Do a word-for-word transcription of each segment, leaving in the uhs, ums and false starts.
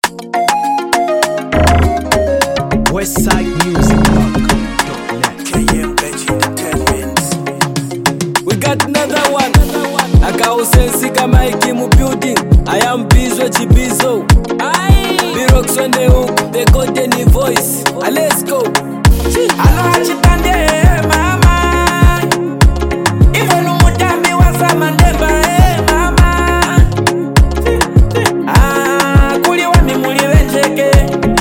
Westside Music Blog dot net. K M H Entertainment. We got another one. Akausensi kama ikimu building. I am Bizwe Chibizo. B-Rocks on the hook, the golden voice. Ah, let's go. Alo achitande mama, Ivo numutami wasama ndemba eh mama. Ah, kuli wami muli wenjeke,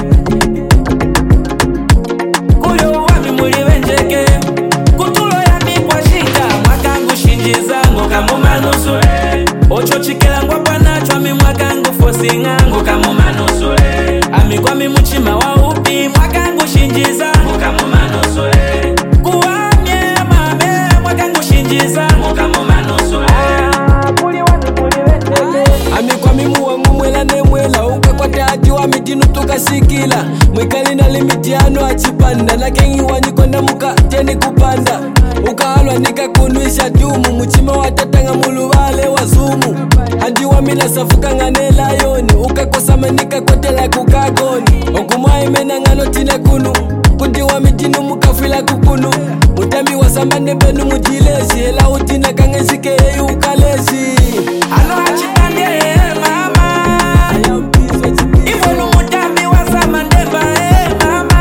kuli wami muli wenjeke. Kutulo ya mi kwa shika, mwakangu shinjizangu kamu manusule. Ocho chikela ngwa panacho mi mwakangu fosingangu kamu manusule. Ami kwa mi muchima wa upi mwakangu shinjizangu kamu manusule. Kuwamye mame mwakangu shinjizangu kamu manusule. Kuli wani kuli wenjeke. Ami kwa mimu wangu mwela ne mwela. Uka kwa taati wa mitinu tukashikila. Mwikali na limitiano achipanda. Na kengi wanyi konda muka teni kupanda. Uka halwa nika kunuisha dumu. Muchima watatanga mulu wale wazumu. Hadi wa mina safuka ngane layoni. Uka kosama nika kote la kukagoni. Okumwa imena ngano tina kunu. Kundi wa mitinu muka fila kukunu. Mutami wa samane benu mujilezi. Hela utina kangezike yeyu ukalezi. Alo achitande mama, Ivo numutami wasama ndemba eh mama.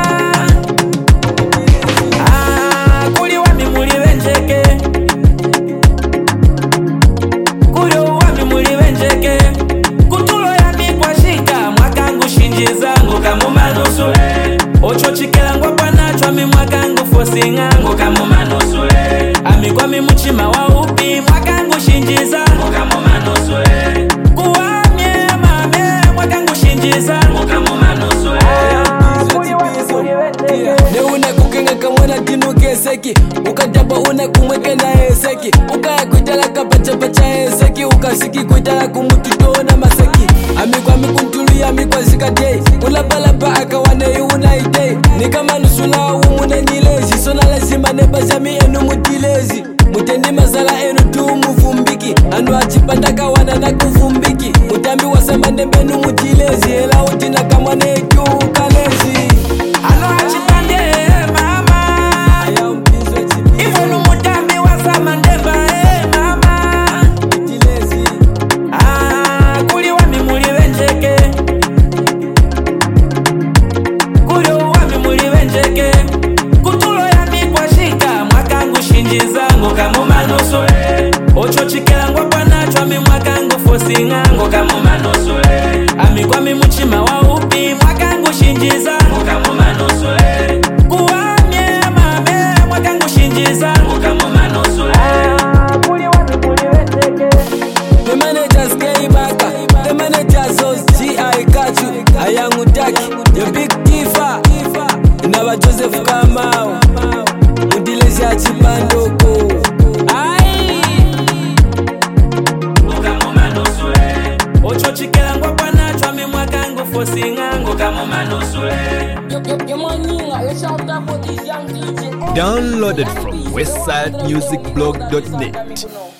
Ah, kuli wami muli wenjeke, kuli wami muli wenjeke. Kutulo ya mi kwa shika, mwakangu shinjizangu kamu manusule. Ocho chikela ngwa panacho mi mwakangu fosingangu kamu manusule. Ami kwa mi muchima wa upi mwakangu shinjizangu kamu manusule. Kuwamye mame mwakangu shinjizangu kamu manusule. Ne una kukenga kamwana tinu keseki. Ukajaba una kumweke na eseki. Ukaya kuitala kapacha pacha eseki. Ukasiki kuitala kumututo na maseki. Amikwa mikuntulu ya mikwa zikadei. Ulabalaba akawane iuna idei. Ni kama nusula umune nilezi. Sona lazima nebazami enu mutilezi. Mutendi mazala enu tu muvumbiki. Anu achipanda kawana na kuvumbiki. Mutambi wasama nembenu mutilezi. Hela utina kamwane tu ukalezi. Alo achitande mama, Ivo numutami wasama ndemba eh mama. Ah, kuli wami muli wenjeke, kuli wami muli wenjeke. Kutulo ya mi kwa shika, mwakangu shinjizangu kamu manusule. Ocho chikela ngwa panacho mi mwakangu fosingangu kamu manusule. Ami kwa mi muchima wa upi mwakangu shinjizangu kamu manusule. Kuwamye mame mwakangu shinjizangu kamu manusule. Kuli wami kuli wenjeke. The managers K Baka, the managers Oz G I got you. Ayangu Taki, the big Tifa. Inawa Joseph Kamau. Mudilezi achipandoko. Ai. Kamu manusule. Ocho chikela ngwa panacho mi mwakangu fosingangu kamu manusule. Downloaded from westside music blog dot net.